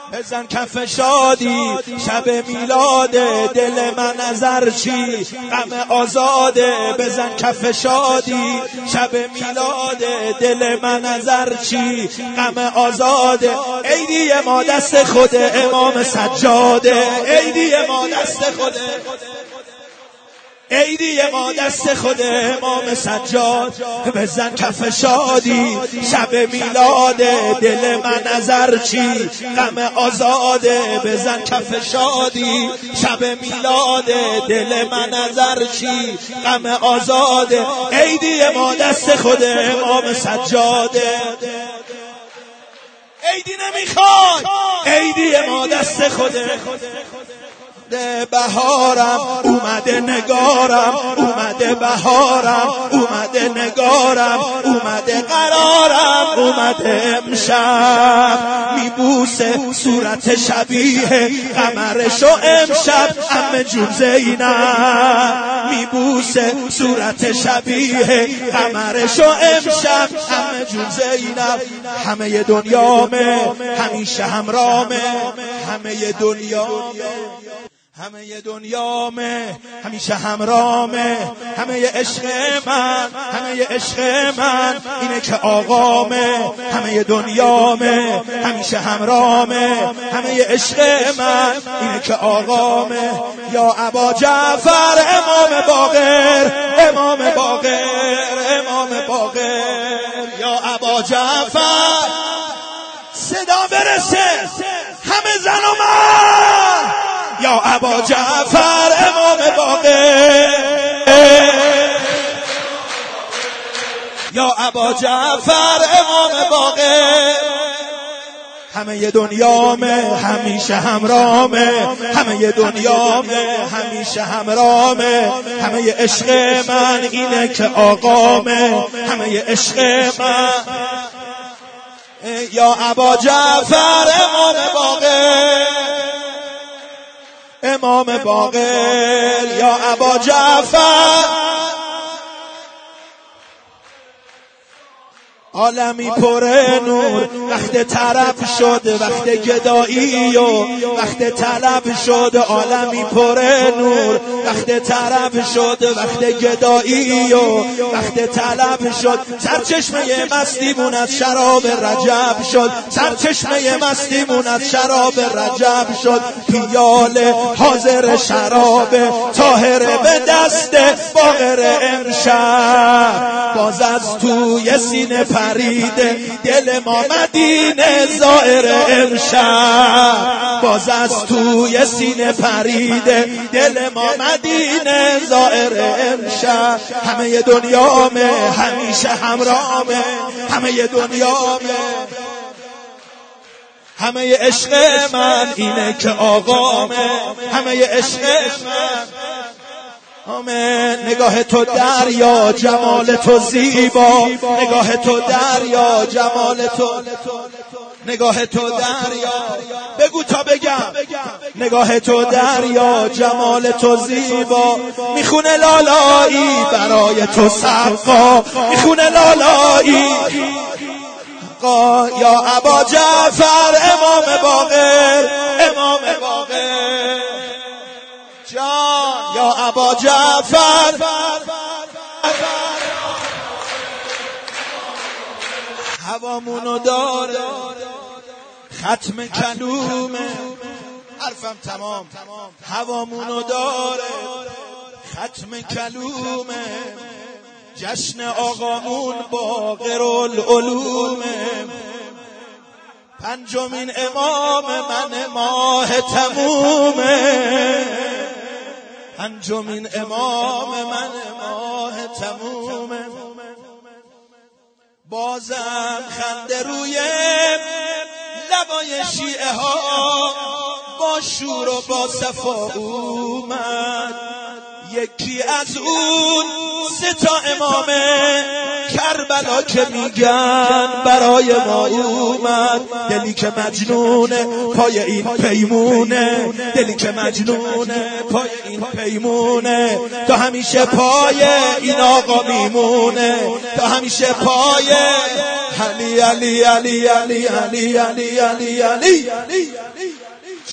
بزن کف شادی شب میلاد دل من نظر چی غم آزاده بزن کف شادی شب میلاد دل من نظر چی غم آزاده عیدی ما دست خود امام سجاده عیدی ما دست خود عیدی ما دست خود امام سجاد بزن کف شادی شب میلاد دل من نظر چی غم آزاده بزن کف شادی شب میلاد دل من نظر چی غم آزاده عیدی ما دست خود امام سجاده عیدی نمیخواد عیدی ما دست خود بهارم اومده نگارم اومده بهارم اومده نگارم اومده قرارم اومده امشب میبوسه صورت شبیه قمرشو امشب عمه جون زینب میبوسه صورت شبیه قمرشو امشب عمه جون زینب همه دنیامه همیشه همرامه همه دنیامه همیشه همرامه همه عشق من اینه که آقامه همه دنیامه همیشه همرامه همه عشق من اینه که آقامه یا ابا جعفر امام باقر امام باقر امام باقر یا ابا جعفر صدا برسه همه زن و مرد یا ابا جعفر امام باقر یا ابا جعفر امام باقر همه دنیامه همیشه همرامه همه دنیامه همیشه همرامه همه عشق من اینه که آقامه همه عشق من یا ابا جعفر امام باقر امام باقر یا ابا جعفر عالمی پر نور وقت طرب شد وقت گدایی و وقت طلب شد عالمی پر نور وقت طرب شد وقت گدایی و وقت طلب شد سرچشمه مستیمون از شراب رجب شد سرچشمه مستیمون از شراب رجب شد پیاله حاضر شراب طاهر به دست باقر امشب باز از توی سینه پریده دل ما مدینه زائر امشب باز از توی سینه پریده دل ما مدینه زائر امشب همه دنیامه همیشه همرامه همه دنیامه همه عشق من اینه که آقامه همه عشق من نگاه تو دریا جمال تو زیبا نگاه تو دریا جمال تو نگاه تو دریا بگو تا بگم نگاه تو دریا جمال تو زیبا میخونه لالایی برای تو سقا میخونه لالایی یا ابا جعفر امام باقر امام باقر جان یا ابا جعفر هوامونو داره ختم کلومه حرفم تمام هوامونو داره ختم کلومه جشن آقامون باقر العلومه پنجمین امام من ماه تمومه پنجمین امام من ماه تمومه بازم خنده روی لبای شیعه ها با شور و با صفا اومد یکی از اون سه تا امام کربلا که میگن برای ما اومد دلی که مجنونه پای این پیمونه دلی که مجنونه پای این پیمونه تا همیشه پای این آقا میمونه تا همیشه پای علی علی علی علی علی علی علی علی